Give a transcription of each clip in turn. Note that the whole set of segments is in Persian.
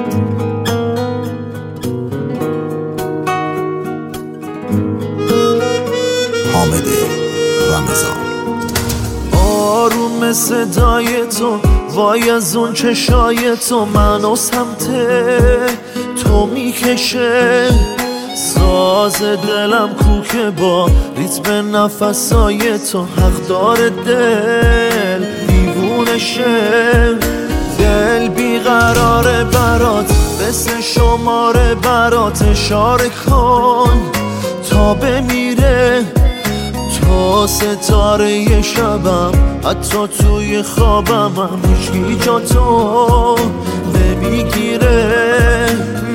حامد رمضان. آروم صدای تو، وای از اون چشای تو منو سمت تو میکشه. ساز دلم کوکه با ریتم نفسای تو، حق داره دل دیوونشه. دل بیقراره برات، مثل شماره برات اشاره کن تا بمیره. تو ستاره شبم، حتی توی خوابم هم هیچکی جا تو نمیگیره.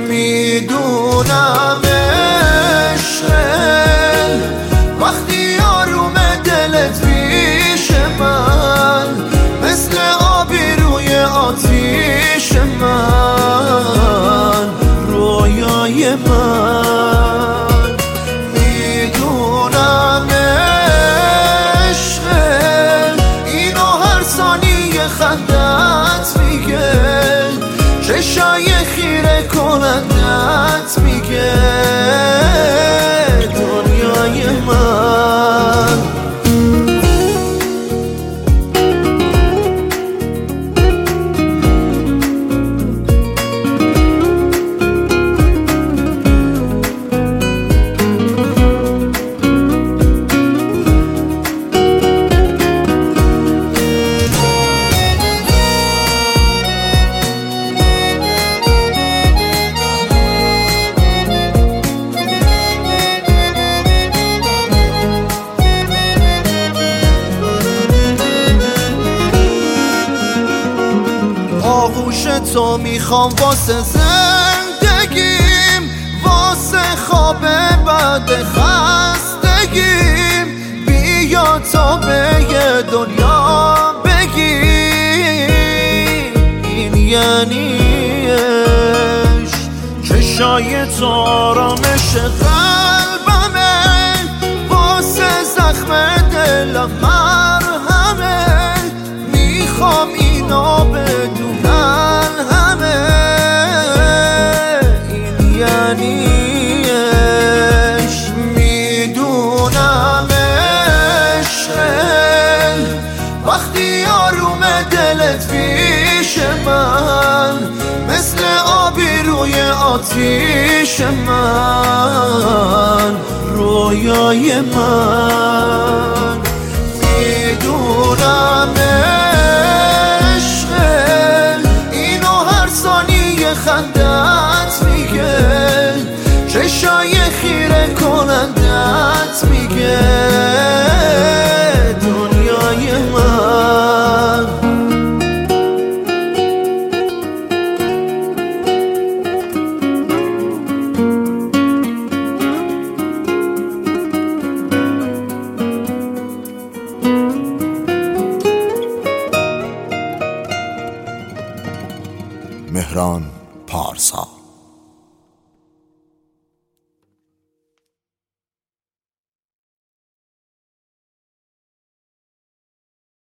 میدونم عشقه وقتی آروم دلت پیش من، مثل آبی روی آتیش من، رویای من. میدونم عشقه اینو هر ثانیه خندت میگه، چشای خیره کنندت میگه دنیای من. آغوش تو میخوام واسه زندگیم، واسه خواب بعد خستگیم. بیا تا به یه دنیا بگی این یعنی عشق. چشای تو آرامش قلبمه، واسه زخم دلم مرهمه. میخوام اینو بدونن همه، این یعنی عشق. میدونم عشقه وقتی آروم دلت پیش من، مثل آبی روی آتیش من، رویای من. میدونم خندت میگه، چشای خیره کنندت میگه دنیای من. مهران پارسا.